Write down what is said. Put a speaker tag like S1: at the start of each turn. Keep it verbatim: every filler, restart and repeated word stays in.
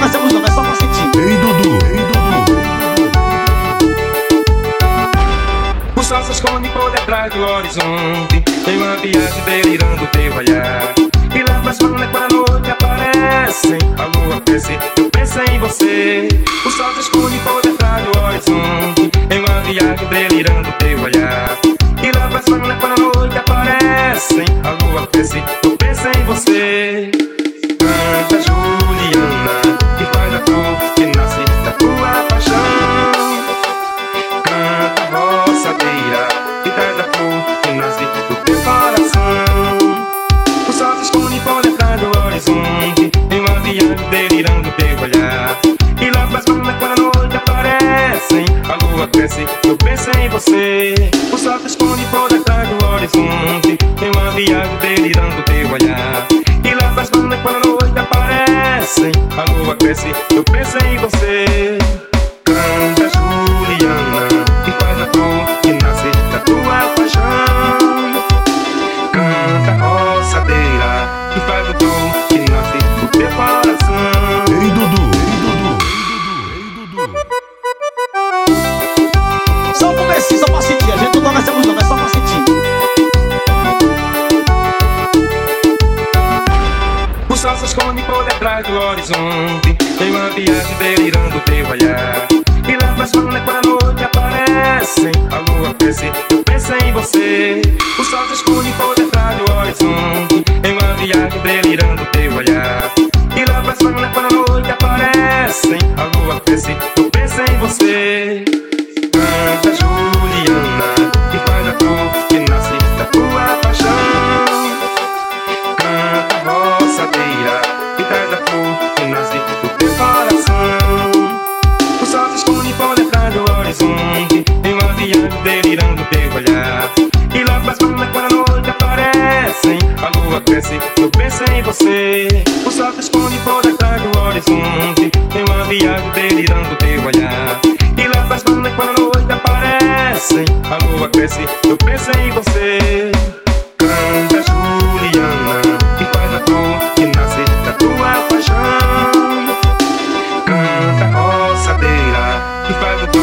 S1: essa música, é só pra sentir.
S2: Ei, Dudu, ei, Dudu.
S3: O sol se esconde por detrás do horizonte. Tem uma viagem delirando teu olhar. E lá pras manas quando a noite aparece, a lua cresce, eu penso em você. O sol se esconde por detrás do horizonte. Tem uma viagem delirando teu olhar. E lá pras manas quando a noite aparece, a lua cresce, eu penso em você. Canta Juliana, que faz a flor que nasce da tua paixão. Canta roçadeira, que traz a flor que nasce do teu coração. O sol se esconde por detrás do horizonte. Tem uma viagem delirando teu olhar. E lá pras manas quando a noite aparece, a lua cresce, eu penso em você. O sol se esconde por detrás do horizonte. Tem uma viagem delirando teu olhar. E lá pras manas quando a noite aparece, a lua cresce, eu penso em você. Canta Juliana, que faz a flor que nasce da tua paixão. Canta roçadeira, que faz o dom que nasce do teu coração.
S2: Ei, Dudu, ei, Dudu, ei, Dudu, ei, Dudu.
S1: Só um comecinho, só pra sentir. A gente não toca essa música, é só pra sentir.
S3: O sol se esconde por detrás do horizonte. Tem uma viagem delirando teu olhar. E lá pras manas quando a noite aparece, a lua cresce, eu penso em você. O sol se esconde por detrás do horizonte. Tem uma viagem delirando teu olhar. E lá pras manas quando a noite aparece, a lua cresce, eu penso em você. Canta Juliana, que faz a flor que nasce da tua paixão. Canta roçadeira, que traz a flor que nasce do teu coração. O sol se esconde por detrás do horizonte. Tem uma viagem delirando teu olhar. E lá pras manas quando a noite aparece, a lua cresce, eu penso em você. O sol se esconde por detrás do horizonte. Tem uma viagem delirando teu olhar. E lá pras manas quando a noite aparece, a lua cresce, eu penso em você. Canta Juliana, que faz a flor que nasce da tua paixão. Canta roçadeira, que faz o